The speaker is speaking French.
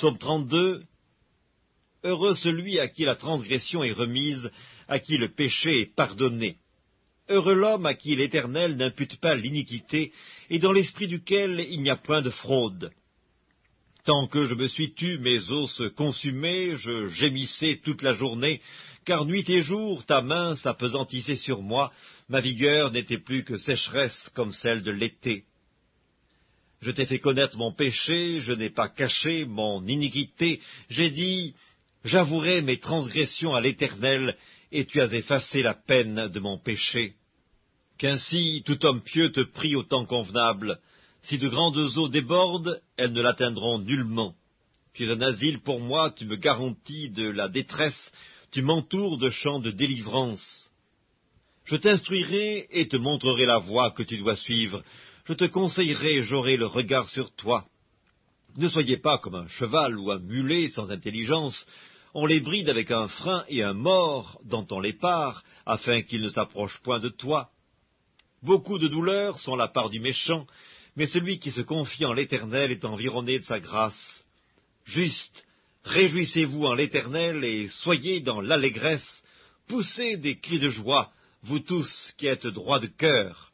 Psaume 32. Heureux celui à qui la transgression est remise, à qui le péché est pardonné. Heureux l'homme à qui l'Éternel n'impute pas l'iniquité, et dans l'esprit duquel il n'y a point de fraude. Tant que je me suis tu, mes os se consumaient, je gémissais toute la journée, car nuit et jour ta main s'appesantissait sur moi, ma vigueur n'était plus que sécheresse comme celle de l'été. Je t'ai fait connaître mon péché, je n'ai pas caché mon iniquité, j'ai dit, j'avouerai mes transgressions à l'Éternel, et tu as effacé la peine de mon péché. Qu'ainsi tout homme pieux te prie au temps convenable. Si de grandes eaux débordent, elles ne l'atteindront nullement. Tu es un asile pour moi, tu me garantis de la détresse, tu m'entoures de chants de délivrance. Je t'instruirai et te montrerai la voie que tu dois suivre. Je te conseillerai et j'aurai le regard sur toi. Ne soyez pas comme un cheval ou un mulet sans intelligence. On les bride avec un frein et un mors dont on les pare, afin qu'ils ne s'approchent point de toi. Beaucoup de douleurs sont la part du méchant, mais celui qui se confie en l'Éternel est environné de sa grâce. Juste, réjouissez-vous en l'Éternel et soyez dans l'allégresse, poussez des cris de joie, vous tous qui êtes droits de cœur.